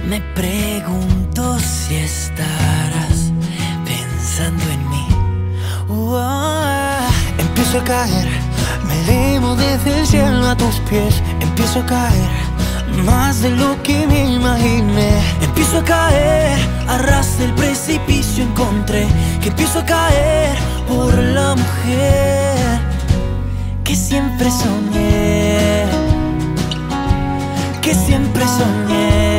Me pregunto si estarás pensando en mí. Empiezo a caer, me elevo desde el cielo a tus pies. Empiezo a caer, más de lo que me imaginé. Empiezo a caer, a ras del precipicio encontré que empiezo a caer por la mujer que siempre soñé, que siempre soñé.